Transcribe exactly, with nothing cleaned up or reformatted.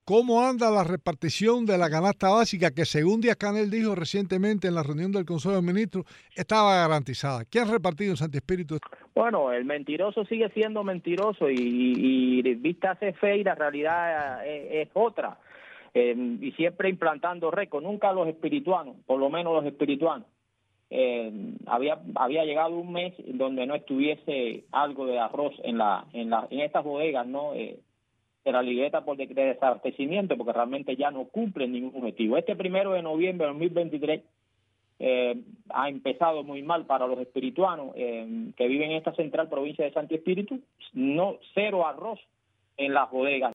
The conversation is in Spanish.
¿Cómo anda la repartición de la canasta básica que, según Díaz Canel dijo recientemente en la reunión del Consejo de Ministros, estaba garantizada? ¿Qué han repartido en Santi Espíritu? Bueno, el mentiroso sigue siendo mentiroso y, y, y vista hace fe y la realidad es, es otra. Eh, y siempre implantando récord, nunca los espirituanos, por lo menos los espirituanos. Eh, había había llegado un mes donde no estuviese algo de arroz en la en la en estas bodegas, no eh, de la libreta por de, de desabastecimiento, porque realmente ya no cumplen ningún objetivo. Este primero de noviembre de dos mil veintitrés eh, ha empezado muy mal para los espirituanos eh, que viven en esta central provincia de Santi Espíritu. No, cero arroz en las bodegas.